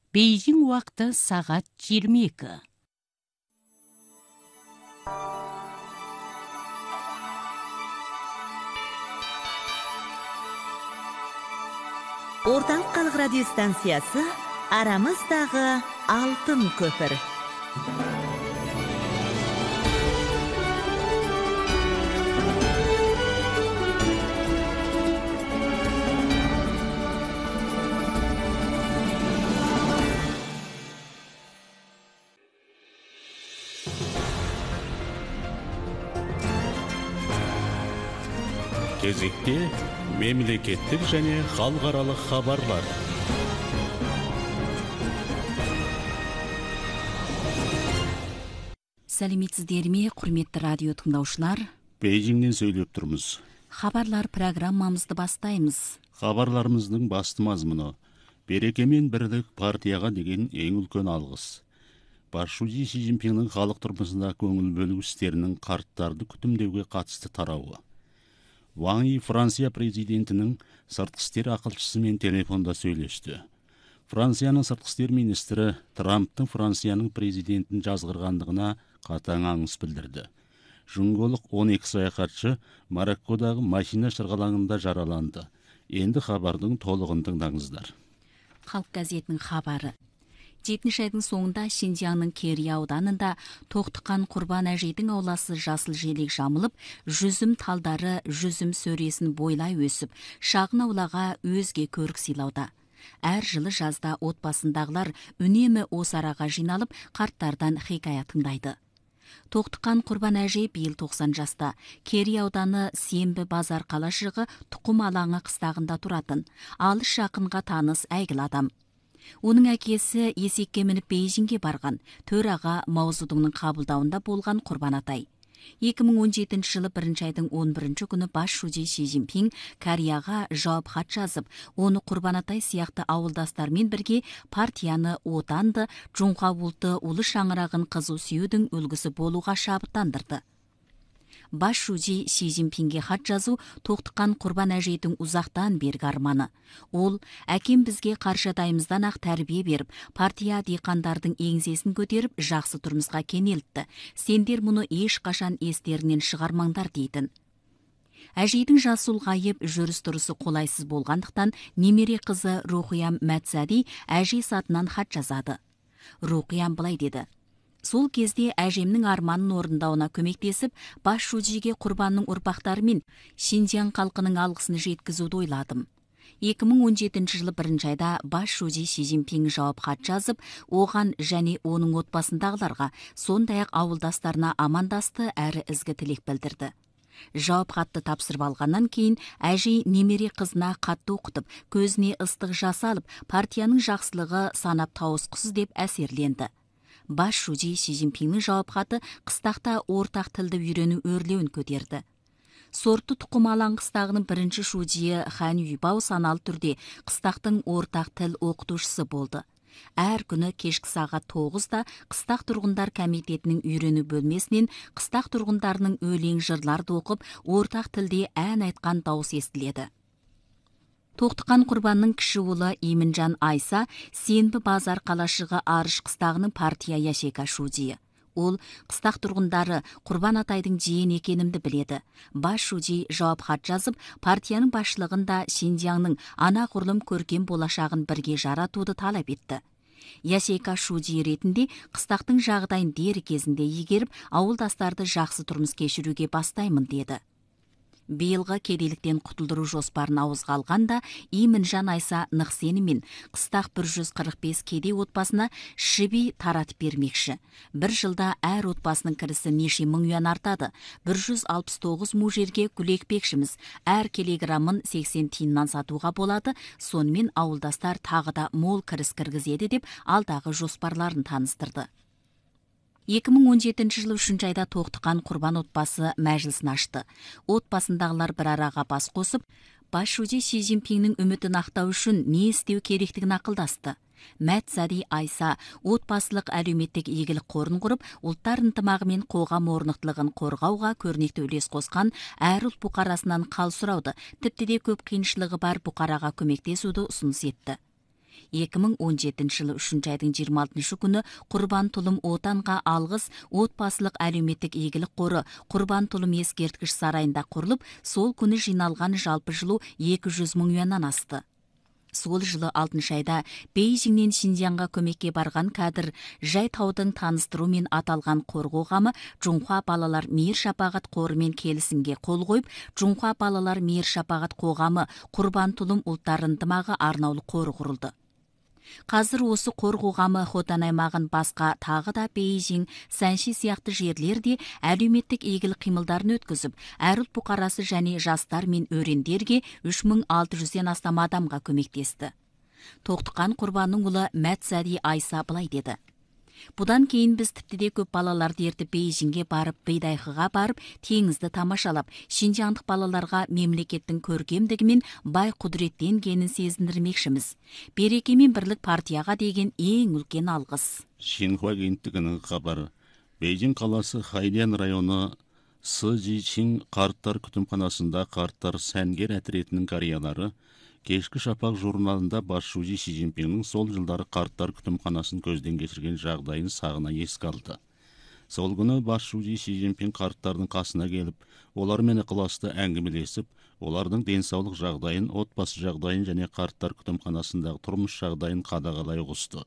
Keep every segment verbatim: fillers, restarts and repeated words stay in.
Бейжің уақыты сағат жиырма екі. Орталық халық радиостанциясы арамыздағы алтын көпір. Кезекте мемлекеттік және халықаралық хабарлар. Сәлеметсіздер ме, құрметті радио тыңдаушылар? Бейжіңнен сөйлеп тұрмыз. Хабарлар программамызды бастаймыз. Хабарларымыздың басты мазмұны: береке мен бірлік партияға деген ең үлкен алғыс. Басшысы Си Цзиньпиннің халық тұрмысына көңіл бөлу істерінің қарттарды күтімдеуге қатысты тарауы. Ван Yi Франция президентінің сыртқы істер ақылшысымен телефонда сөйлесті. Францияның сыртқы істер министрі Трамптың Францияның президентін жазғырғандығына қатаң аңыс білдірді. Жүңголық он екі саяхатшы Мароккодағы машина шырғалаңында жараланды. Енді хабардың толығын тыңдаңыздар. Халық газетінің хабары. жетінші айдың соңында Шинжияңның Кери ауданында тоқтыққан құрбан әжейдің ауласы жасыл желек жамылып, жүзім талдары жүзім сөресін бойлай өсіп, шағын аулаға өзге көрік сыйлауда. Әр жылы жазда отбасындағылар үнемі осы араға жиналып, қарттардан хикая тыңдайды. Тоқтыққан құрбан әжей биыл тоқсан жаста. Кери ауданы Сенбі базар қалашығы тұқым алаңы қыстағында тұратын, алыс жақынға таныс әйгілі адам. Оның әкесі есекке мініп Бейжіңге барған, төраға Маузудыңның қабылдауында болған құрбан атай. екі мың он жетінші жылы бірінші айдың он бірінші күні басшысы Си Цзиньпин Кореяға жауап хат жазып, оны құрбан атай сияқты ауылдастармен бірге партияны отанды, жоңға ұлты ұлы шаңырағын қызу сүюдің үлгісі болуға шабыттандырды. Басшысы Си Цзиньпинге хат жазу тоқтыққан құрбан әжейдің ұзақтан бергі арманы. Ол, әкем бізге қаршадайымыздан ақ тәрбие беріп, партия диқандардың еңсесін көтеріп, жақсы тұрмысқа кенелтті. Сендер мұны ешқашан естерінен шығармаңдар дейтін. Әжейдің жасы ұлғайып, жүріс-тұрысы қолайсыз болғандықтан, немере қызы Рухиям Мәтсәди әжей сатынан хат жазады. Рухиям былай деді: сол кезде әжемнің арманын орындауына көмектесіп, басшысыға құрбанның ұрпақтары мен Шинжияң халқының алғысын жеткізуді ойладым. екі мың он жетінші жылы бірінші айда басшысы Си Цзиньпин жауап хат жазып, оған және оның отбасындағыларға, сондай-ақ ауылдастарына амандасты әрі ізгі тілек білдірді. Жауап хатты тапсырып алғаннан кейін әжей немере қызына қатты оқытып, көзіне ыстық жас алып, партияның жақсылығы санап тауысқысыз деп әсерленді. Басшысы Си Цзиньпиннің жауап хаты қыстақта ортақ тілді үйрену өрлеуін көтерді. Сорты тұқым алаң қыстағының бірінші шудиі Хан Юйбао саналы түрде қыстақтың ортақ тіл оқытушысы болды. Әр күні кешкі сағат тоғызда қыстақ тұрғындар комитетінің үйрену бөлмесінен қыстақ тұрғындарының өлең жырларды оқып, ортақ тілде ән айтқан дауыс естіледі. Тоқтыққан құрбанның кіші ұлы Иминжан Айса Сенбі базар қалашығы Арыш қыстағының партия яшека шудиі. Ол, қыстақ тұрғындары құрбан атайдың жиен екенімді біледі. Басшысы жауап хат жазып, партияның басшылығында Шинжияңның ана құрлым көркем болашағын бірге жаратуды талап етті. Яшека шудиі ретінде қыстақтың жағдайын дер кезінде егеріп, ауылдастарды жақсы тұрмыс кешіруге бастаймын деді. Биылғы кедейліктен құтылдыру жоспарын ауызға алғанда Иминжан Айса нық сеніммен қыстақ бір жүз қырық бес кедей отбасына шиби таратып бермекші. Бір жылда әр отбасының кірісі неше мың юан артады. бір жүз алпыс тоғыз му жерге гүл екпекшіміз. Әр килограммын сексен тиыннан сатуға болады. Сонымен ауылдастар тағы да мол кіріс кіргізеді деп алдағы жоспарларын таныстырды. екі мың он жетінші жылы үшінші айда тоқтыққан құрбан отбасы мәжілісін ашты. Отбасындағылар бір араға бас қосып, басшысы Си Цзиньпиннің үмітін ақтау үшін не істеу керектігін ақылдасты. Мәтсәди Айса отбасылық әлеуметтік игілік қорын құрып, ұлттар ынтымағы мен қоғам орнықтылығын қорғауға көрнекті үлес қосқан әр ұлт бұқарасынан қал сұрауды, тіпті де көп қиыншылығы бар бұқараға көмектесуді ұсыныс етті. эки миң он жетинчи жылы үчүнчү айдын жыйырма алтынчы күнү Курбан Тулум Отанга алгыс отбасылык әлеуметтик ийгилик кору Курбан Тулум эскерткич сарайында курулуп, сол күнү жыйналган жалпы жылуу эки жүз миң юандан асты. Сол жылы алтынчы айда Бейжиңнен Шинжаңга көмекке барган кадр Жай таудың таныстыруу менен аталган коргоо камы Жунхуа балалар мейир шапагат кору менен келисимге кол коюп, Жунхуа балалар мейир шапагат коогамы Курбан Тулум улттар ынтымагы арнаулуу кору курулду. Қазір осы қорғуғамы Хотан аймағын басқа тағы да Бейжиң, Сәнши сияқты жерлерде әлеуметтік игілік қимылдарын өткізіп, әр ұлт бұқарасы және жастар мен өрендерге үч миң алты жүзден астам адамға көмектесті. Тоқтыққан Құрбанның ұлы Мәтсәди Айса былай деді: Бұдан кейін біз тіпті де көп балаларды ертіп Бейжіңге барып, Бейдайхыға барып, теңізді тамашалап, шинжаңдық балаларға мемлекеттің көркемдігі мен бай құдіреттенгенін сезіндірмекшіміз. Береке мен бірлік партияға деген ең үлкен алғыс. Шинхуа агенттігінің хабары. Бейжің қаласы Хайдян районы Сыжичин қарттар күтімханасында қарттар сәнгер әтіретінің кариялары Кешкі шапақ журналында басшысы Си Цзиньпиннің сол жылдары қарттар күтімханасын көзден кешірген жағдайын сағына еске алды. Сол күні басшысы Си Цзиньпин қарттардың қасына келіп, олармен ықыласты әңгімелесіп, олардың денсаулық жағдайын, отбасы жағдайын және қарттар күтімханасындағы тұрмыс жағдайын қадағалай ұғысты.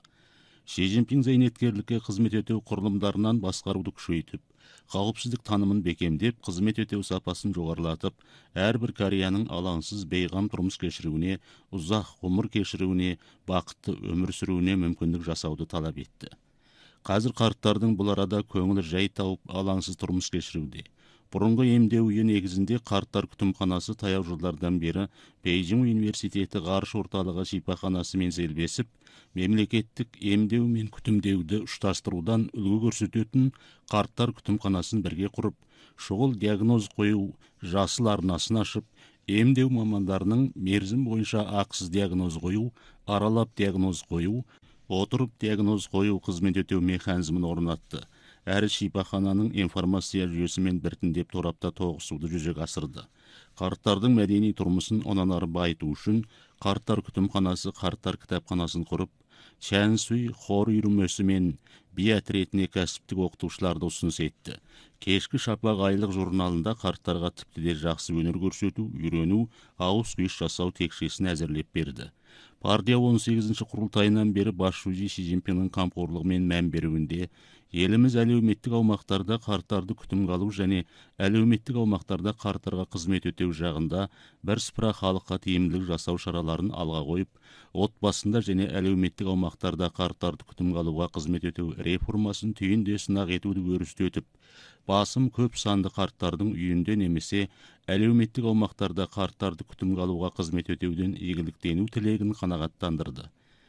Си Цзиньпин зейнеткерлікке қызмет ету құрылымдарынан басқаруды күшейтіп, қауіпсіздік танымын бекемдеп, қызмет ету сапасын жоғарылатып, әрбір кореяның алаңсыз бейғам тұрмыс кешіруіне, ұзақ ғұмыр кешіруіне, бақытты өмір сүруіне мүмкіндік жасауды талап етті. Қазір қарттардың бұл арада көңілі жай тауып, алаңсыз тұрмыс кешіруде. Бұрынғы емдеу үйі негізінде қарттар күтімханасы таяу жылдардан бері Бейжің университеті ғарыш орталығы шипаханасымен селбесіп, мемлекеттік емдеу мен күтімдеуді ұштастырудан үлгі көрсететін қарттар күтімханасын бірге құрып, шұғыл диагноз қою жасыл арнасын ашып, емдеу мамандарының мерзім бойынша ақысыз диагноз қою, аралап диагноз қою, отырып диагноз қою қызмет ету механизмін орнатты. Әрі шипахананың информация жүйесімен біртіндеп торапта тоғысуды жүзеге асырды. Қарттардың мәдени тұрмысын онан ары байыту үшін қарттар күтімханасы қарттар кітапханасын құрып, Чәнсуй хор үйірмесі мен би әтіретіне кәсіптік оқытушыларды ұсыныс етті. Кешкі шапақ айлық журналында қарттарға тіпті де жақсы өнер көрсету, үйрену, ауыз күйіс жасау текшесін әзірлеп берді. Партия он сегізінші құрылтайынан бері басшысы Си Цзиньпиннің қамқорлығымен мән беруінде, еліміз әлеуметтік аумақтарда қарттарды күтімге алу және әлеуметтік аумақтарда қарттарға қызмет өтеу жағында бірсыпыра халыққа тиімділік жасау шараларын алға қойып, отбасында және әлеуметтік аумақтарда қарттарды күтімге алуға қызмет өтеу реформасын түйінде сынақ етуді өрістетіп, басым көп санды қарттардың үйінде немесе әлеуметтік аумақтарда қарттарды күтімге алуға қызмет өтеуден игіліктену тілегін қанағаттандырды.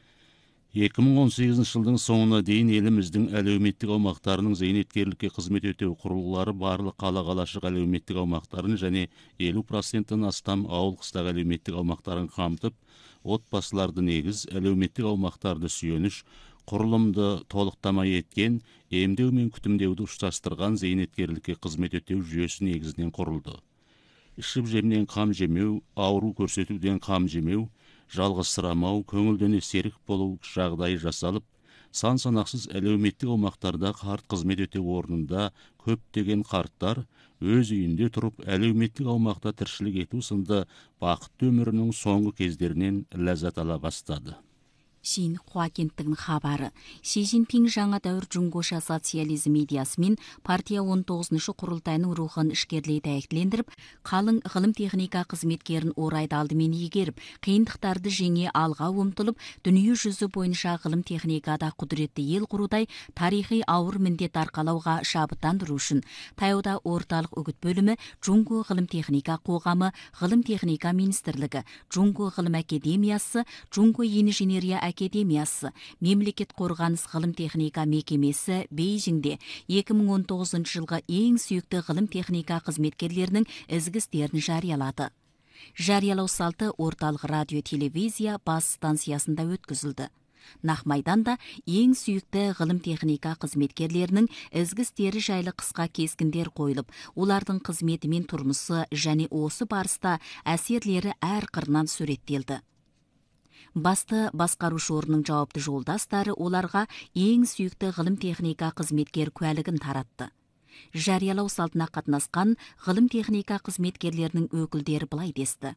екі мың он сегізінші жылдың соңына дейін еліміздің әлеуметтік аумақтарының зейнеткерлікке қызмет өтеу құрылғылары барлық қала қалашық әлеуметтік аумақтарын және елу проценттен астам ауыл қыстақ әлеуметтік аумақтарын қамтып, отбасыларды негіз, әлеуметтік аумақтарды сүйеніш, құрылымды толықтама еткен, емдеу мен күтімдеуді ұштастырған зейнеткерлікке қызмет өтеу жүйесі негізінен құрылды. Ішіп жемнен қам жемеу, ауру көрсетуден қам жемеу, жалғызсырамау, көңілдене серік болу жағдайы жасалып, сан санақсыз әлеуметтік аумақтарда қарт қызмет өтеу орнында көптеген қарттар өз үйінде тұрып әлеуметтік аумақта тіршілік ету сынды бақытты өмірінің соңғы кездерінен ләззат ала бастады. Шин Хуакенттігін хабары. Си Цзиньпин жаңа дәуір Джунгоша социализм идеясымен партия он тоғызыншы құрылтайының рухын ішкерлей тәйектілендіріп, қалың ғылым техника қызметкерін орайды алдымен егеріп, қиындықтарды жеңе алға ұмтылып, дүние жүзі бойынша ғылым техникада құдіретті ел құрудай тарихи ауыр міндет арқалауға шабыттандыру үшін таяуда орталық үгіт бөлімі, Джунго ғылым техника қоғамы, ғылым техника министрлігі, Джунго ғылым академиясы, Джунго инженерия академиясы, мемлекет қорғаныс ғылым техника мекемесі Бейжіңде екі мың он тоғызыншы жылғы ең сүйікті ғылым техника қызметкерлерінің ізгі істерін жариялады. Жариялау салты орталық радио телевизия бас станциясында өткізілді. Нахмайданда ең сүйікті ғылым техника қызметкерлерінің ізгі істері жайлы қысқа кескіндер қойылып, олардың қызметі мен тұрмысы және осы барыста әсерлері әр қырынан суреттелді. Басты басқарушы орынның жауапты жолдастары оларға ең сүйікті ғылым техника қызметкер куәлігін таратты. Жариялау салтына қатынасқан ғылым техника қызметкерлерінің өкілдері былай десті: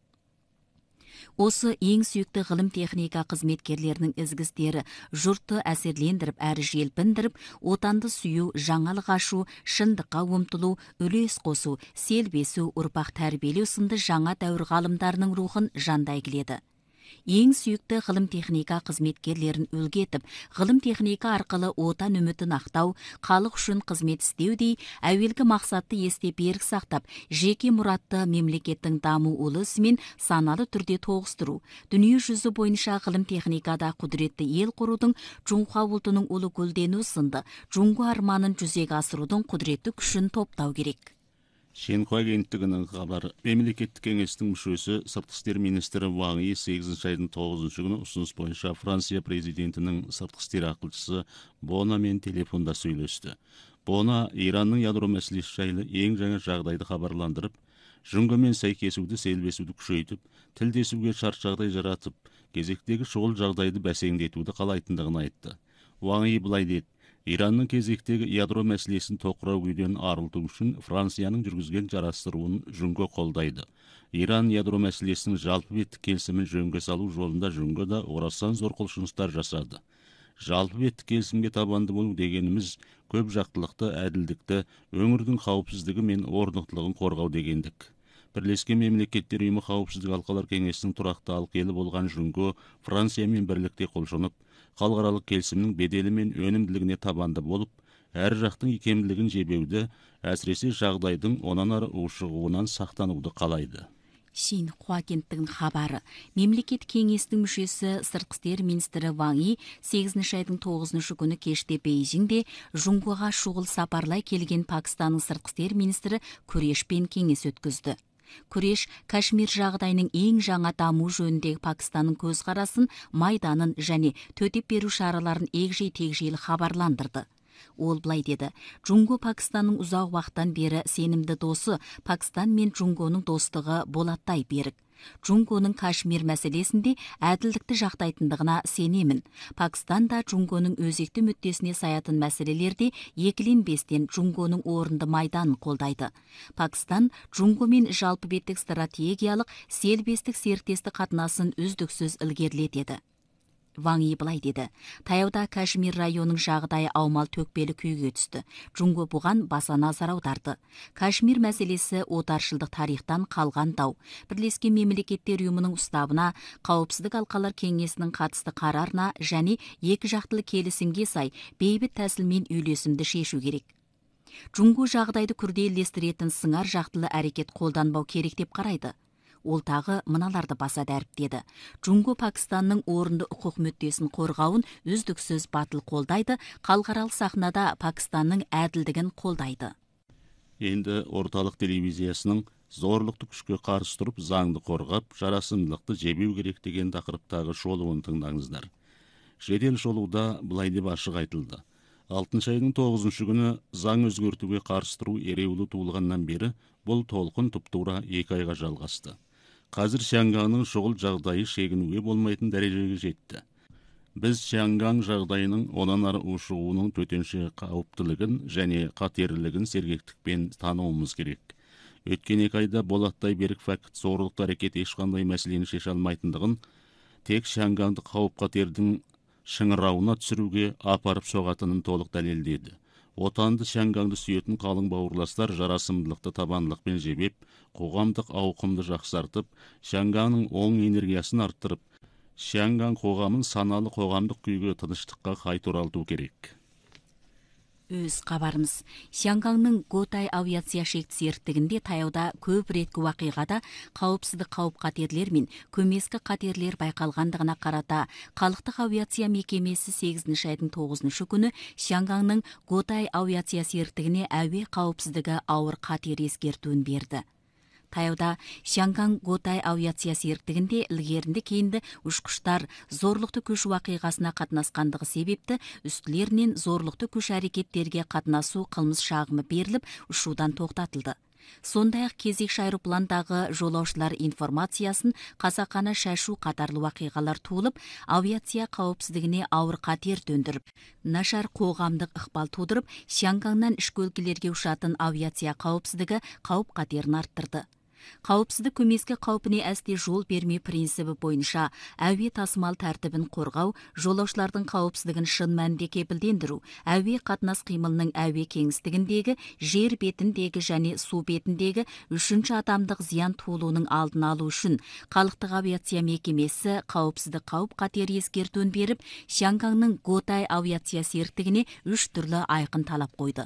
Осы ең сүйікті ғылым техника қызметкерлерінің ізгістері жұртты әсерлендіріп, әрі желпіндіріп, отанды сүю, жаңалық ашу, шындыққа ұмтылу, үлес қосу, селбесу, ұрпақ тәрбиелеу сынды жаңа дәуір ғалымдарының рухын жандай келеді. Ең сүйікті ғылым техника қызметкерлерін үлгі етіп, ғылым техника арқылы отан үмітін ақтау, халық үшін қызмет істеудей, әуелгі мақсатты есте берік сақтап, жеке мұратты мемлекеттің даму ұлы ісімен саналы түрде тоғыстыру, дүние жүзі бойынша ғылым техникада құдіретті ел құрудың, Жоңға ұлтының ұлы гүлдену сынды, Жоңға арманын жүзеге асырудың құдіретті күшін топтау керек. Шенхуа агенттігінің хабары: мемлекеттік кеңестің мүшесі сыртқы істер министрі Ван И сегізінші айдың тоғызыншы күні ұсыныс бойынша Франция президентінің сыртқы істер ақылшысы Бонамен телефонда сөйлесті. Бона Иранның ядро мәселесі жайлы ең жаңа жағдайды хабарландырып, жүңгімен сәйкесуді, селбесуді күшейтіп, тілдесуге шарт жағдай жаратып, кезектегі шұғыл жағдайды бәсеңдетуді қалайтындығын айтты. Ван И былай деді: Иранның кезектегі ядро мәселесін тоқырау күйден арылту үшін Францияның жүргізген жарастыруын жүнге қолдайды. Иран ядро мәселесінің жалпы беттік келісімін жөнге салу жолында жүнге да орасан зор құлшыныстар жасады. Жалпы беттік келісімге табанды болу дегеніміз көп жақтылықты, әділдікті, өңірдің қауіпсіздігі мен орнықтылығын қорғау дегендік. Бірлескен мемлекеттер ұйымы қауіпсіздік алқалар кеңесінің тұрақты алқелі болған жүнге Франциямен бірлікте құлшынып, халықаралық келісімнің беделі мен өнімділігіне табанды болып, әр жақтың икемділігін жебеуді, әсіресе жағдайдың онан ары ушығуынан сақтануды қалайды. Шенхуа агенттігінің хабары: мемлекет кеңестің мүшесі сыртқы істер министрі Ван И сегізінші айдың тоғызыншы күні кеште Бейжіңде Жоңғаға шұғыл сапарлай келген Пакистанның сыртқы істер министрі Күрешпен кеңес өткізді. Күреш Кашмир жағдайының ең жаңа даму жөніндегі Пакистанның көзқарасын, майданын және төтеп беру шараларын егжей-тегжейлі хабарландырды. Ол былай деді: Джунго Пакистанның ұзақ уақыттан бері сенімді досы, Пакистан мен Джунгоның достығы болаттай берік. Джунгоның Кашмир мәселесінде әділдікті жақтайтындығына сенемін. Пакистан да Джунгоның өзекті мүддесіне саятын мәселелерде екіленбестен Джунгоның орынды майданын қолдайды. Пакистан Джунгомен жалпы беттік стратегиялық селбестік серіктестік қатынасын үздіксіз ілгерілетеді. Ван И былай деді: таяуда Кашмир районының жағдайы аумал төкпелі күйге түсті. Джунго бұған баса назар аударды. Кашмир мәселесі отаршылдық тарихтан қалған дау. Бірлескен мемлекеттер ұйымының уставына, қауіпсіздік алқалар кеңесінің қатысты қарарына және екі жақтылы келісімге сай бейбіт тәсілмен үйлесімді шешу керек. Джунго жағдайды күрделестіретін сыңар жақтылы әрекет қолданбау керек деп қарайды. Ол тағы мыналарды баса дәріптеді: Джунго Пакистанның орынды құқық мүддесін қорғауын үздіксіз батыл қолдайды, халықаралық сахнада Пакистанның әділдігін қолдайды. Енді орталық телевизиясының зорлықты күшке қарсы тұрып, заңды қорғап, жарасымдылықты жебеу керек деген тақырыптағы шолуын тыңдаңыздар. Жедел шолуда былай деп ашық айтылды: алтыншы айдың тоғызыншы күні заң өзгертуге қарсы тұру ереуілі туылғаннан бері бұл толқын тұп-тура екі айға жалғасты. Қазір Шанганның шұғыл жағдайы шегінуге болмайтын дәрежеге жетті. Біз Шанган жағдайының онан ары ушығуының төтенше қауіптілігін және қатерлігін сергектікпен тануымыз керек. Өткен екі айда болаттай берік факт зорлық әрекет ешқандай мәселені шеше алмайтындығын, тек Шанганды қауіп-қатердің шыңырауына түсіруге апарып соғатынын толық дәлелдеді. Отанды Шанганды сүйетін қалың бауырластар жарасымдылықты табандылықпен жебеп, қоғамдық ауқымды жақсартып, Шанганның оң энергиясын арттырып, Шанган қоғамын саналы қоғамдық күйге, тыныштыққа қайта оралту керек. Өз қабарымыз: Шанганның Готай авиация серіктестігінде таяуда көп реткі уақиғада қауіпсіздік қауіп-қатерлер мен көмескі қатерлер байқалғандығына қарата халықтық авиация мекемесі сегізінші айдың тоғызыншы күні Шанганның Готай авиация серіктестігіне әуе қауіпсіздігі ауыр қатер ескертуін берді. Таяуда Шанган Готай авиация серіктестігінде ілгерінді кейінді ұшқыштар зорлықты күш уақиғасына қатынасқандығы себепті үстілерінен зорлықты күш әрекеттерге қатынасу қылмыс шағымы беріліп, ұшудан тоқтатылды. Сондай-ақ кезекші аэропландағы жолаушылар информациясын қасақана шашу қатарлы уақиғалар туылып, авиация қауіпсіздігіне ауыр қатер төндіріп, нашар қоғамдық ықпал тудырып, Шиангаңнан ішкі өлкелерге ұшатын авиация қауіпсіздігі қауіп қатерін арттырды. Қауіпсіздік көмескі қаупіне әсте жол берме принципі бойынша әуе тасымал тәртібін қорғау, жолаушылардың қауіпсіздігін шын мәнінде кепілдендіру, әуе қатынас қимылының әуе кеңістігіндегі, жер бетіндегі және су бетіндегі үшінші адамдық зиян туылуының алдын алу үшін халықтық авиация мекемесі қауіпсіздік қауіп қатер ескертуін беріп, Шиангаңның Готай авиация серіктігіне үш түрлі айқын талап қойды.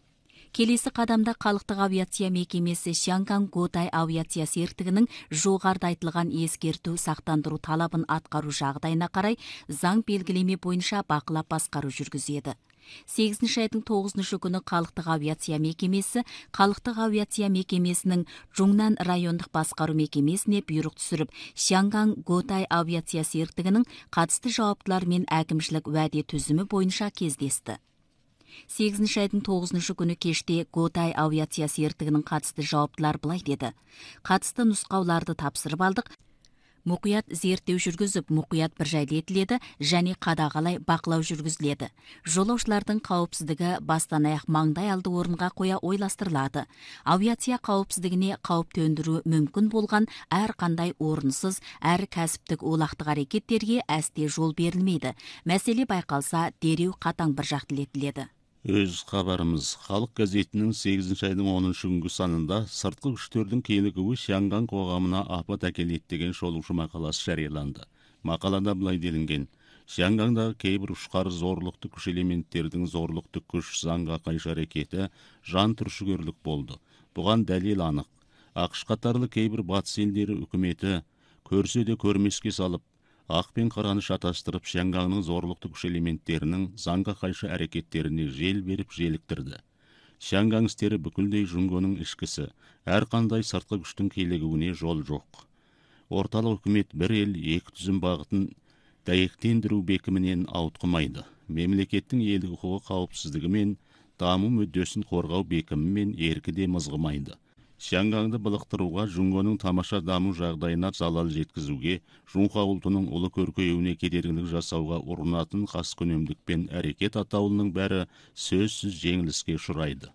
Келесі қадамда халықтық авиация мекемесі Шианган Готай авиация серіктігінің жоғарыда айтылған ескерту сақтандыру талабын атқару жағдайына қарай заң белгілеме бойынша бақылап басқару жүргізеді. сегізінші айдың тоғызыншы күні халықтық авиация мекемесі халықтық авиация мекемесінің Жуңнан райондық басқару мекемесіне бұйрық түсіріп, Шианган Готай авиация серіктігінің қатысты жауаптылар мен әкімшілік уәде түзімі бойынша кездесті. сегізінші айдың тоғызыншы күні кеште Готай авиация серіктігінің қатысты жауаптылар былай деді. Қатысты нұсқауларды тапсырып алдық, мұқият зерттеу жүргізіп, мұқият бір жайды етіледі және қадағалай бақылау жүргізіледі. Жолаушылардың қауіпсіздігі бастан аяқ маңдай алды орынға қоя ойластырылады. Авиация қауіпсіздігіне қауіп төндіру мүмкін болған әр қандай орынсыз, әр кәсіптік олақтық әрекеттерге әсте жол берілмейді. Мәселе байқалса, дереу қатаң бір жақтылетіледі. Өз хабарымыз Халық газетінің сегізінші айдың оныншы күнгі санында сыртқы күштердің келігуі Шианган қоғамына апат әкеледі деген шолушы мақаласы жарияланды. Мақалада былай делінген: Шиангаңдағы кейбір ұшқары зорлықты күш элементтердің зорлықты күш заңға қайшы әрекеті жан түршігерлік болды. Бұған дәлел анық. ақш қатарлы кейбір батыс елдері үкіметі көрсе де көрмеске салып, ақ пен қараны шатастырып, Шиангаңның зорлықты күш элементтерінің заңға қайшы әрекеттеріне жел беріп желіктірді. Шианган істері бүкілдей Жұңгоның ішкісі, әрқандай сыртқы күштің келігуіне жол жоқ. Орталық үкімет бір ел екі түзім бағытын дәйектендіру бекімінен ауытқымайды. Мемлекеттің елдік құқығы қауіпсіздігі мен даму мүддесін қорғау бекімімен еркіде мызғымайды. Шиангаңды былықтыруға, Жұңгоның тамаша даму жағдайына залал жеткізуге, Жұңқа ұлтының ұлы көркеюіне кедергілік жасауға ұрынатын қаскүнемдікпен әрекет атаулының бәрі сөзсіз жеңіліске ұшырайды.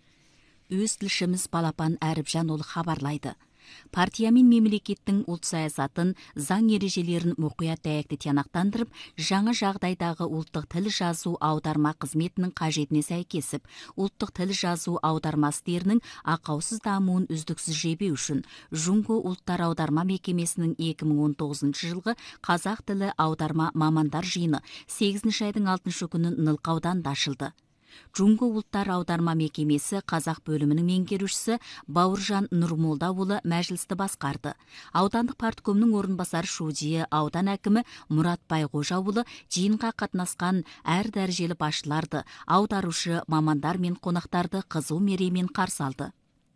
Өз тілшіміз Балапан Әріпжан ол хабарлайды. Партия мен мемлекеттің ұлт саясатын, заң ережелерін мұқият дәйекті тиянақтандырып, жаңа жағдайдағы ұлттық тіл жазу аударма қызметінің қажетіне сәйкесіп, ұлттық тіл жазу аударма істерінің ақаусыз дамуын үздіксіз жебеу үшін Жұңго ұлттар аударма мекемесінің екі мың он тоғызыншы жылғы қазақ тілі аударма мамандар жиыны сегізінші айдың алтыншы күні Нылқа ауданында ашылды. Жұңго ұлттар аударма мекемесі қазақ бөлімінің меңгерушісі Бауыржан Нұрмолдаұлы мәжілісті басқарды. Аудандық парткомның орынбасары шудие аудан әкімі Мұрат Байғожаұлы жиынға қатынасқан әр дәрежелі басшыларды, аударушы мамандар мен қонақтарды қызу мереймен қарсы алды.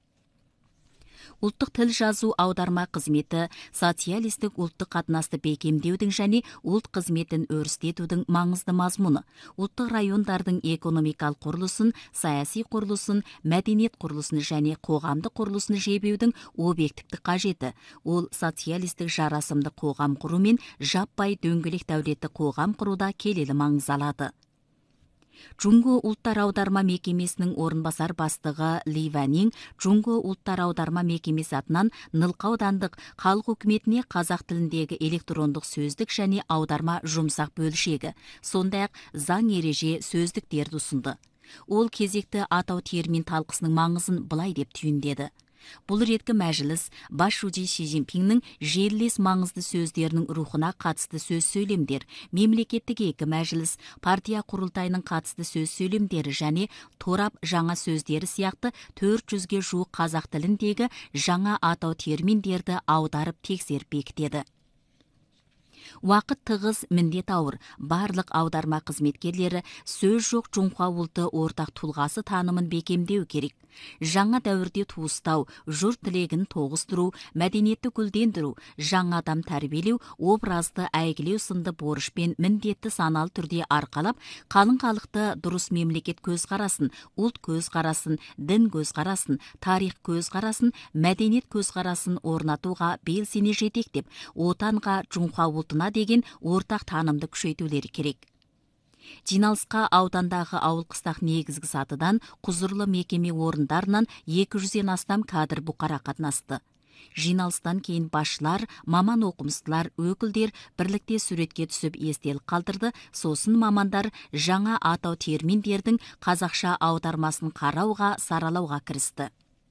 Ұлттық тіл жазу аударма қызметі социалистік ұлттық қатынасты бекемдеудің және ұлт қызметін өрістетудің маңызды мазмұны. Ұлттық райондардың экономикалық құрылысын, саяси құрылысын, мәдениет құрылысын және қоғамдық құрылысын жебеудің объективтік қажеті. Ол социалистік жарасымды қоғам құру мен жаппай дөңгелек дәулетті қоғам құруда келелі маңыз алады. Жұңго ұлттар аударма мекемесінің орынбасар бастығы Ли Ванин Жұңго ұлттар аударма мекемесі атынан Нылқа аудандық халық үкіметіне қазақ тіліндегі электрондық сөздік және аударма жұмсақ бөлшегі, сондай-ақ заң ереже сөздіктерді ұсынды. Ол кезекті атау термин талқысының маңызын былай деп түйіндеді. Бұл реткі мәжіліс бас шуди Ши Цзиньпиннің желілес маңызды сөздерінің рухына қатысты сөз сөйлемдер, мемлекеттік екі мәжіліс, партия құрылтайының қатысты сөз сөйлемдері және торап жаңа сөздері сияқты төрт жүзге жуық қазақ тіліндегі жаңа атау терминдерді аударып тексеріп бекітеді. Уақыт тығыз, міндет ауыр. Барлық аударма қызметкерлері сөз жоқ Жоңқа ұлты ортақ тұлғасы танымын бекемдеу керек. Жаңа дәуірде туыстау, жұрт тілегін тоғыстыру, мәдениетті гүлдендіру, жаңа адам тәрбиелеу, образды әйгілеу сынды борыш пен міндетті саналы түрде арқалап, қалың халықты дұрыс мемлекет көзқарасын, ұлт көзқарасын, дін көзқарасын, тарих көзқарасын, мәдениет көзқарасын орнатуға белсене жетектеп, отанға, Жоңқа ұлтына деген ортақ танымды күшейтулері керек. Жиналысқа аудандағы ауыл қыстақ негізгі сатыдан, құзырлы мекеме орындарынан екі жүзден астам кадр бұқара қатынасты. Жиналыстан кейін басшылар, маман оқымыстылар, өкілдер бірлікте суретке түсіп естелік қалдырды, сосын мамандар жаңа атау терминдердің қазақша аудармасын қарауға, саралауға кірісті.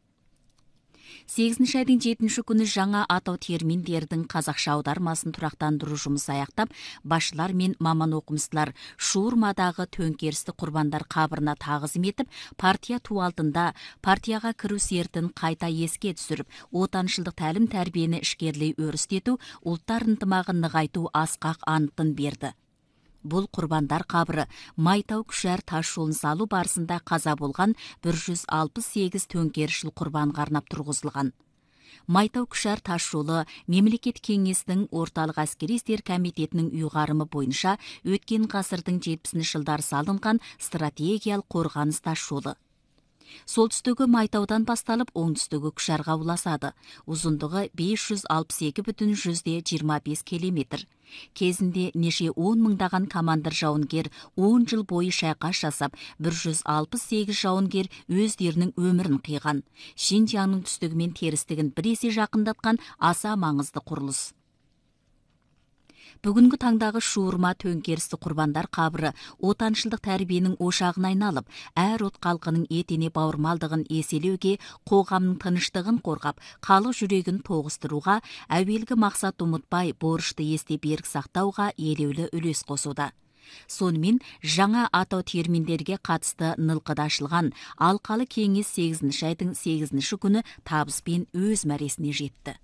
сегізінші айдың жетінші күні жаңа атау терминдердің қазақша аудармасын тұрақтандыру жұмысы аяқтап, басшылар мен маман оқымыстылар Шуырмадағы төңкерісті құрбандар қабырына тағызым етіп, партия ту алдында партияға кіру сертін қайта еске түсіріп, отаншылдық тәлім тәрбиені ішкерлей өрістету, ұлттар ынтымағын нығайту асқақ антын берді. Бұл құрбандар қабыры Майтау Күшәр тас жолын салу барысында қаза болған бір жүз алпыс сегіз төңкерісшіл құрбанға арнап тұрғызылған. Майтау Күшәр тас жолы мемлекет кеңесінің орталық әскери істер комитетінің ұйғарымы бойынша өткен ғасырдың жетпісінші жылдары салынған стратегиялық қорғаныс тас жолы. Солтүстігі Майтаудан басталып, оңтүстігі Күшарға ұласады. Ұзындығы бес жүз алпыс екі бүтін жүзден жиырма бес километр. Кезінде неше он мыңдаған командир жауынгер он жыл бойы шайқас жасап, бір жүз алпыс сегіз жауынгер өздерінің өмірін қиған. Шинжияңның түстігі мен терістігін бір есе жақындатқан аса маңызды құрылыс. Бүгінгі таңдағы Шуырма төңкерісті құрбандар қабыры отаншылдық тәрбиенің ошағына айналып, әр ұлт халқының етене бауырмалдығын еселеуге, қоғамның тыныштығын қорғап, халық жүрегін тоғыстыруға, әуелгі мақсат ұмытпай, борышты есте берік сақтауға елеулі үлес қосуда. Сонымен жаңа атау терминдерге қатысты нылқыда ашылған алқалы кеңес сегізінші айдың сегізінші күні табыспен өз мәресіне жетті.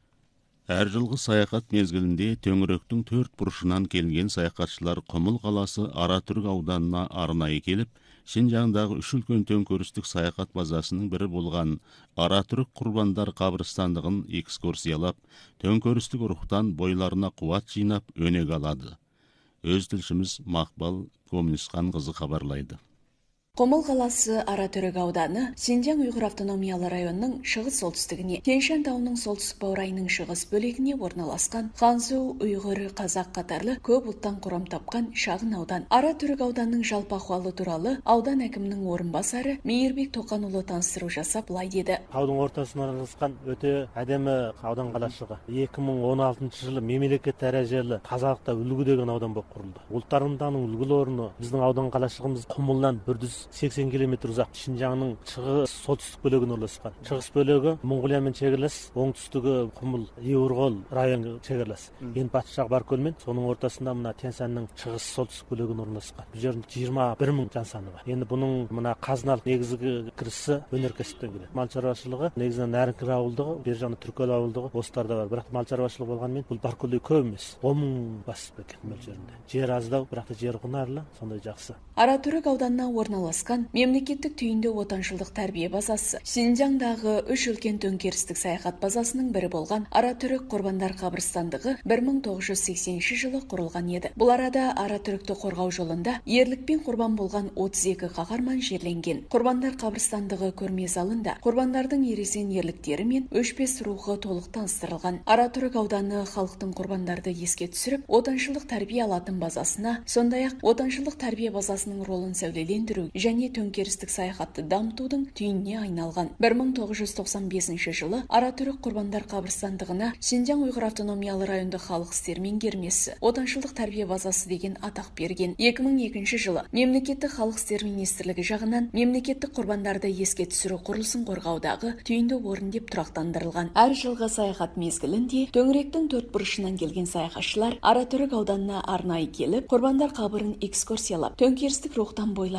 Әр жылғы саяхат мезгілінде төңіректің төрт бұрышынан келген саяхатшылар Құмыл қаласы Аратүрік ауданына арнайы келіп, Шинжаңдағы үш үлкен төңкерістік саяхат базасының бірі болған Аратүрік құрбандар қабырстандығын экскурсиялап, төңкерістік рухтан бойларына қуат жинап өнеге алады. Өз тілшіміз Мақпал Комнисханқызы хабарлайды. Құмыл қаласы Аратүрік ауданы Шинжаң ұйғыр автономиялы районының шығыс солтүстігіне, Тянь-Шань тауының солтүстік баурайының шығыс бөлігіне орналасқан Ханзу, ұйғыр, қазақ қатарлы көп ұлттан құрам тапқан шағын аудан. Аратүрік ауданның жалпы ахуалы туралы аудан әкімінің орынбасары Мейірбек Тоқанұлы таныстыру жасап былай деді. Таудың ортасына орналасқан өте әдемі аудан қалашығы. екі мың он алтыншы жылы мемлекет дәрежелі тазалықта үлгі деген аудан болып құрылды. Ұлттарымданың үлгілі орны біздің аудан қалашығымыз Құмылдан бір жүз сексен километр ұзақ. Шинжаңның шығыс солтүстік бөлігіне орналасқан. Шығыс бөлігі Монғолиямен шекаралас, оңтүстігі Құмыл, Еурғол районы шекаралас. Ең батыс жағы Баркөлмен, соның ортасында мына Тянь-Шаньның шығыс солтүстік бөлігіне орналасқан. Бұл жерде жиырма бір мың жан саны бар. Енді бұның мына қазыналық негізгі кірісі өнеркәсіптен келеді. Мал шаруашылығы негізінен Нәріңкір ауылдығы, бер жағында Түркөл ауылдығы, осыларда бар. Бірақ мал шаруашылығы болғанмен бұл Баркөлде көп емес. он мың бас екен мөлшерінде. Жер аздау, бірақ та жер құнарлы, сондай жақсы. Аратүрік ауданына орналасқан мемлекеттік түйінді отаншылдық тәрбие базасы Шинжаңдағы үш үлкен төңкерістік саяхат базасының бірі болған Аратүрік құрбандар қабырстандығы бір мың тоғыз жүз сексенінші жылы құрылған еді. Бұл арада Аратүрікті қорғау жолында ерлікпен құрбан болған отыз екі қаһарман жерленген. Құрбандар қабырстандығы көрме залында құрбандардың ересен ерліктері мен өшпес рухы толық таныстырылған. Аратүрік ауданы халықтың құрбандарды еске түсіріп, отаншылдық тәрбие алатын базасына, сондай-ақ отаншылдық тәрбие базасының ролын сәулелендіру және төңкерістік саяхатты дамытудың түйініне айналған. бір мың тоғыз жүз тоқсан бесінші жылы Аратүрік құрбандар қабырстандығына Шинжаң ұйғыр автономиялы районды халық істер меңгермесі отаншылдық тәрбие базасы деген атақ берген. екі мың екінші жылы мемлекеттік халық істер министрлігі жағынан мемлекеттік құрбандарды еске түсіру құрылысын қорғаудағы түйінді орын деп тұрақтандырылған. Әр жылғы саяхат мезгілінде төңіректің төрт бұрышынан келген саяхатшылар Аратүрік ауданына арнайы келіп, құрбандар қабырын экскурсиялап, төңкерістік рухтан бойларына қуат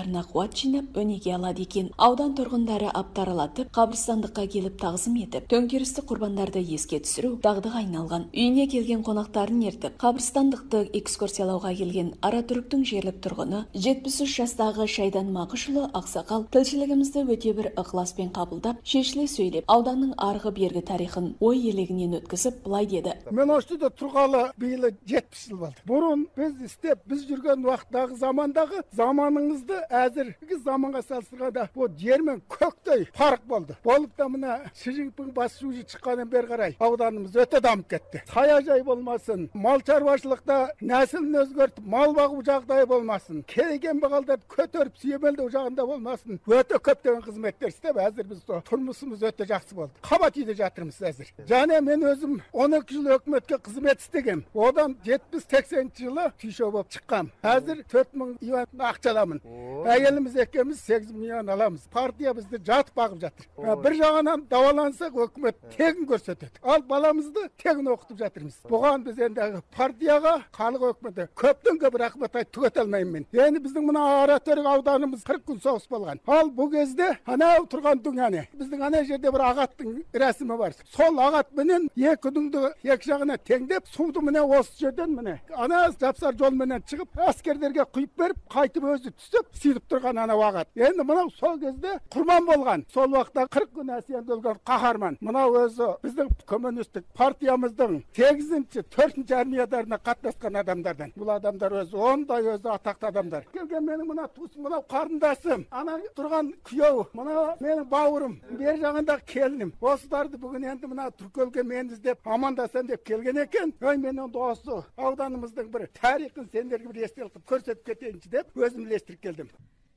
қуат жинап өнеге алады екен. Аудан тұрғындары аптаралатып, қабырстандыққа келіп тағзым етіп, төңкерісті құрбандарды еске түсіру дағдыға айналған. Үйіне келген қонақтарын ертіп, қабырстандықты экскурсиялауға келген Аратүріктің жерлік тұрғыны жетпіс үш жастағы Шайдан Мақышұлы ақсақал тілшілігімізді өте бір ықыласпен қабылдап, шешіле сөйлеп, ауданның арғы бергі тарихын ой елегінен өткізіп, былай деді. Мен осында тұрғалы биылы жетпіс жыл болды. Бұрын біз істеп, біз жүрген уақыттағы замандағы заманыңызды әзіргі заманға салыстырғанда бұл жер мен көктей фарқ болды. Болып та мына Си Цзиньпин басшысы шыққаннан бері қарай ауданымыз өте дамып кетті. Саяжай болмасын, мал шаруашылықта нәсілін өзгертіп, мал бағу жағдайы болмасын, келген бағалдарды көтеріп сүйемелдеу жағында болмасын, өте көптеген қызметтер істеп, әзір біз тұрмысымыз өте жақсы болды. Қабат үйде жатырмыз әзір. Және мен өзім он екі жыл өкіметке қызмет істегем. Одан жетпіс сексенінші жылы түйші болып шыққам. Әзір төрт мың юан ақша аламын. Әйеліміз екеуміз сегіз миллион аламыз. Партия бізді жатып бағып жатыр. Бір жағынан давалансақ, өкімет тегін көрсетеді. Ал баламызды тегін оқытып жатырмыз. Бұған біз енді партияға, халық өкіметі көптен көп рахмет айтып түгете алмаймын мен. Енді біздің мына Аратүрік ауданымыз қырық күн соғыс болған. Ал бұл кезде анау тұрған дүңәне. Біздің ана жерде бір ағаттың рәсімі бар. Сол ағат менен екі дүңді екі жағына теңдеп, суды міне осы жерден міне ана жапсар жол менен шығып, әскердерге құйып беріп, қайтып өзі түсіп, сөйтіп тұрған ана ағат. Енді мынау сол кезде құрбан болған. Сол уақытта қырық күн әсерде өлген қаһарман. Мынау өзі біздің коммунистік партиямыздың сегізінші, төртінші армиядарына қатынасқан адамдардан. Бұл адамдар өзі ондай өзі атақты адамдар. Келген менің мына туысым, мынау қарындасым, ана тұрған күйеу, мына менің бауырым, бер жағында келінім. Осыларды бүгін енді мына Түркөлге мен іздеп амандасам деп келген екен. Ой, мен онда осы ауданымыздың бір тарихын сендерге бір естелік қылып көрсетіп кетейінші деп өзім ілестіріп келдім.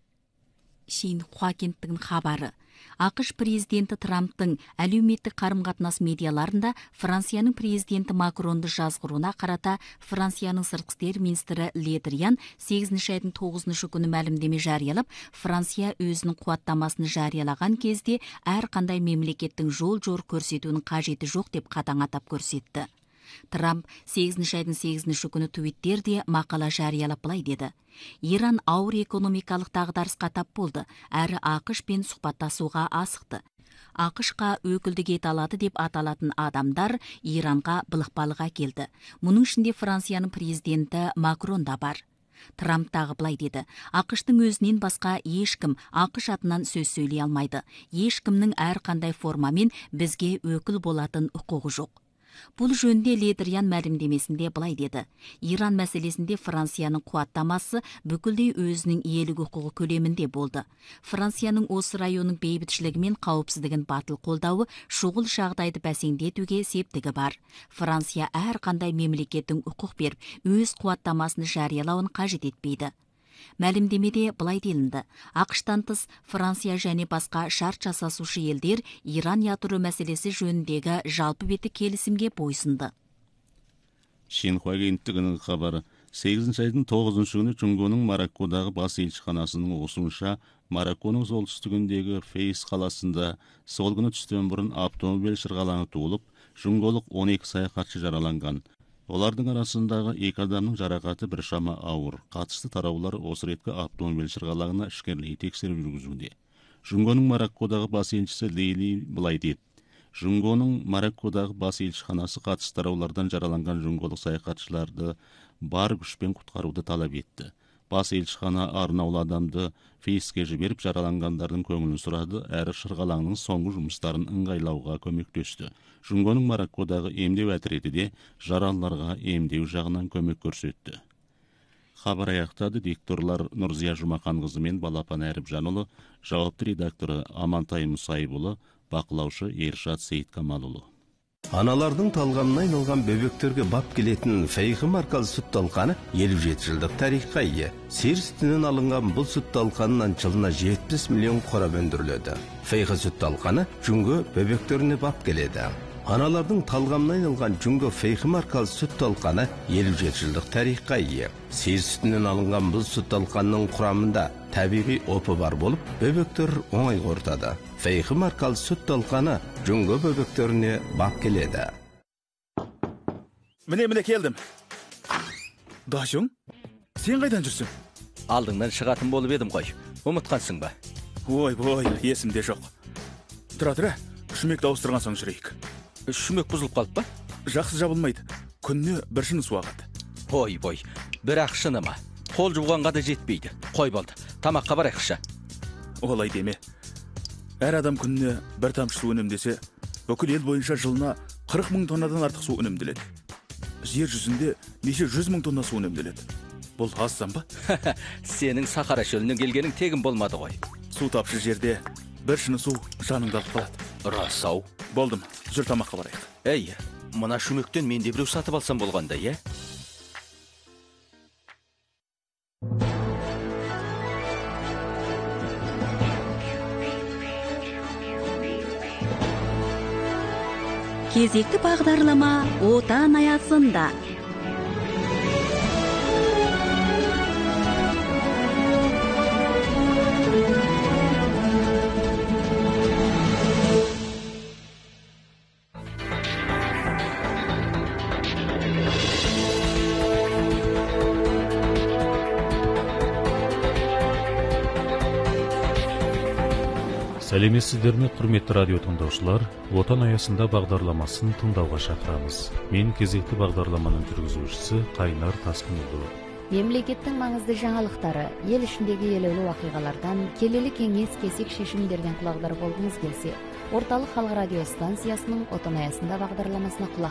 Шинхуа кенттігін хабары. ақш президенті Трамптың әлеуметтік қарым-қатынас медиаларында Францияның президенті Макронды жазғыруына қарата Францияның сыртқы істер министрі Ле Дриан сегізінші айдың тоғызыншы күні мәлімдеме жариялап, Франция өзінің қуаттамасын жариялаған кезде әрқандай мемлекеттің жол-жор көрсетуінің қажеті жоқ деп қатаң атап көрсетті. Трамп сегізінші айдың сегізінші күні туиттерде мақала жариялап былай деді. Иран ауыр экономикалық дағдарысқа тап болды, әрі ақш пен сұхбаттасуға асықты. ақшқа өкілдік ете алады деп аталатын адамдар Иранға былықпалыға келді. Мұның ішінде Францияның президенті Макрон да бар. Трамп тағы былай деді. ақштың өзінен басқа ешкім ақш атынан сөз сөйлей алмайды. Ешкімнің әрқандай формамен бізге өкіл болатын құқығы жоқ. Бұл жөнде Ле Дриан мәлімдемесінде былай деді. Иран мәселесінде Францияның қуаттамасы бүкілдей өзінің иелік құқығы көлемінде болды. Францияның осы районның бейбітшілігі мен қауіпсіздігін батыл қолдауы шұғыл жағдайды бәсеңдетуге септігі бар. Франция әрқандай мемлекеттің құқық беріп, өз қуаттамасын жариялауын қажет етпейді. Мәлімдемеде былай делінді. ақштан тыс Франция және басқа шарт жасасушы елдер Иран ядро мәселесі жөніндегі жалпы беттік келісімге бойсынды. Шинхуа агенттігінің хабары. сегізінші айдың тоғызыншы күні Жүнгоның Мароккодағы бас елшіханасының осынша Марокконың солтүстігіндегі Фейс қаласында сол күні түстен бұрын автомобиль шырғалаңы туылып, жүнголық он екі саяхатшы жараланған. Олардың арасындағы екі адамның жарақаты біршама ауыр. Қатысты тараулар осы реткі автомобиль шырғалаңына ішкерлей тексеріп жүргізуде. Жүнгоның Мароккодағы бас елшісі Лейли былай деді. Жүнгоның Мароккодағы бас елшіханасы қатысты тараулардан жараланған жүнголық саяхатшыларды бар күшпен құтқаруды талап етті. Бас елшіхана арнаулы адамды Фейске жіберіп жараланғандардың көңілін сұрады, әрі шырғалаңның соңғы жұмыстарын ыңғайлауға көмектесті. Жүнгоның Мароккодағы емдеу әтреті де жаралыларға емдеу жағынан көмек көрсетті. Хабар аяқтады. Дикторлар Нұрзия Жұмақанқызы мен Балапан Әріпжанұлы, жауапты редакторы Амантай Мұсайбұлы, бақылаушы Ершат Сейіткамалұлы. Аналардың талғамына айналған бөбектерге бап келетін Фейхи маркалы сүт талқаны елу жеті жылдық тарихқа ие. Сиыр сүтінен алынған бұл сүт талқанынан жылына жетпіс миллион қорап өндіріледі. Фейхи сүт талқаны жүнгі бөбектеріне бап келеді. Аналардың талғамына айналған жүнгі Фейхи маркалы сүт талқаны елу жеті жылдық тарихқа ие. Сиыр сүтінен алынған бұл сүт талқанының құрамында табиғи опы бар болып, бөбектер оңай қорытады. Фейхи маркалы сүт талқаны жүнгі бөбектеріне бап келеді. Міне міне келдім. Дашың, сен қайдан жүрсің? Алдыңнан шығатын болып едім қой. ұмытқансың ба? Ой, ой, есімде жоқ. Тұра тұра, шүмекті ауыстырған соң жүрейік. Шүмек бұзылып қалып ба? Жақсы жабылмайды. Күніне бір шыны су ағады. Ой, бой, бір-ақ шыны ма? Қол жуғанға да жетпейді. Қой болды, тамаққа барайықшы. Олай деме. Әр адам күніне бір тамшы су үнемдесе, бүкіл ел бойынша жылына қырық мың тоннадан артық су үнемделеді. Жер жүзінде неше жүз мың тонна су үнемделеді. Бұл азсан ба? Сенің Сахара шөлінен келгенің тегін болмады ғой. Су тапшы жерде бір шыны су жаныңды алып қалады. Рас-ау. Болдым, жүр тамаққа барайық. Әй, мына шүмектен мен де біреу сатып алсам болғанда, е? Кезекті бағдарлама отан аясында. Сәлеметсіздер ме, құрметті радио тыңдаушылар, отан аясында бағдарламасын тыңдауға шақырамыз. Мен кезекті бағдарламаның жүргізушісі Қайнар Тасқынұлы. Мемлекеттің маңызды жаңалықтары, ел ішіндегі елеулі уақиғалардан келелі кеңес кесек шешімдерден құлағдар болғыңыз келсе, орталық халық радио станциясының отан аясында бағдарламасына құлақ